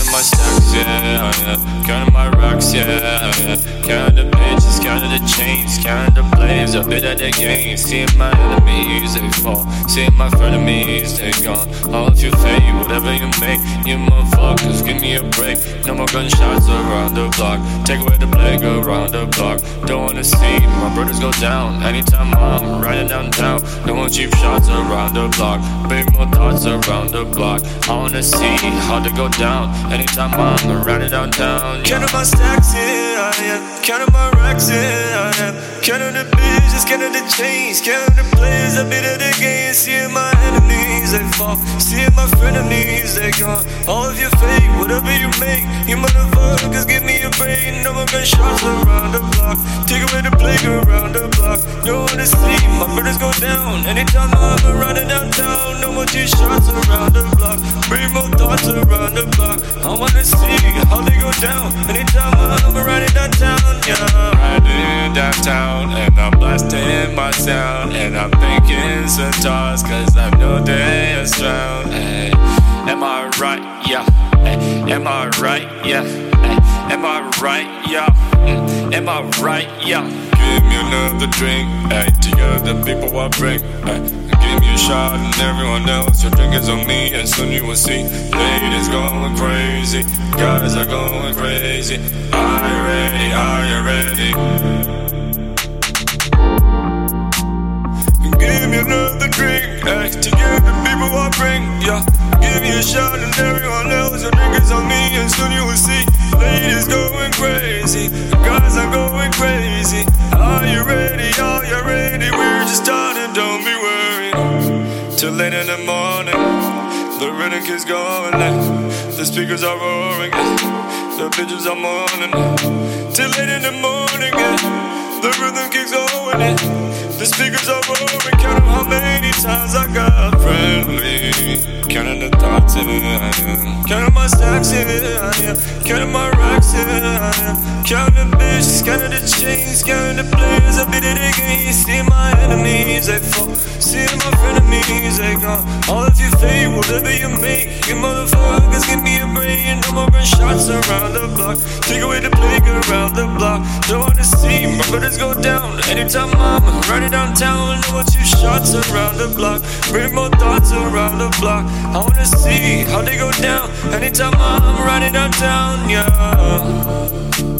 Counting my stacks, yeah, yeah. Counting my racks, yeah, yeah. Counting the bitches, counting the chains, counting the blaze, a bit of the game. Seeing my enemies, they fall. Seeing my frenemies, they gone. All of you fade, whatever you make. You motherfuckers, give me a break. No more gunshots around the block. Take away the plague around the block. Don't wanna see my brothers go down. Anytime I'm riding downtown. Don't want cheap shots around the block. Big more thoughts around the block. I wanna see how they go down. Anytime I'm riding downtown. Counting my stacks, yeah, I am. Counting my racks, yeah, I am. Counting the bitches, counting the chains, counting the plays, a bit of the game. Seeing my enemies, they fall. Seeing my frenemies, they gone. All of you fake, whatever you make. You motherfuckers, give me a break. No more gunshots around the block. Take away the plague around the block. Don't wanna see my brothers go down. Anytime I'm riding downtown. No more cheap shots around the block. Bring more thoughts around the block. I wanna see how they go down. Anytime I'm riding downtown, yeah. Riding downtown and I'm blasting my sound. And I'm thinking centaurs cause I know they are strong. Ay, am I right? Yeah. Ay, am I right? Yeah. Ay, am I right? Yeah. Am I right? Yeah. Give me another drink. Ay, to the other people I bring. Ay, give me a shot and everyone else. Your drink is on me and soon you will see. Ladies going crazy. Guys are going crazy. Are you ready? Are you ready? Give me another drink, ay, to get the people I bring, yeah. Give me a shot and everyone else, your drink is on me and soon you will see. Ladies going crazy, guys are going crazy. Are you ready? Are you ready? We're just starting, don't be worried. Till late in the morning, the rhythm keeps going, the speakers are roaring, the bitches are mourning. Till late in the morning, the rhythm keeps going, the speakers are roaring. Counting how many times I got friendly. Counting the thoughts, yeah. Counting my stacks, yeah. Counting my racks, yeah. Counting the bitches, counting the chains, counting the players, a bit of the game. See my enemies, they fall. See my frenemies, they gone. All of you fade, whatever you make. You motherfuckers, give me a break. No more gunshots around the block. Take away the plague around the block. Don't wanna see my brothers go down. Anytime I'm riding downtown. No more cheap shots around the block. Bring more thoughts around the block. I wanna see how they go down. Anytime I'm riding downtown, yeah.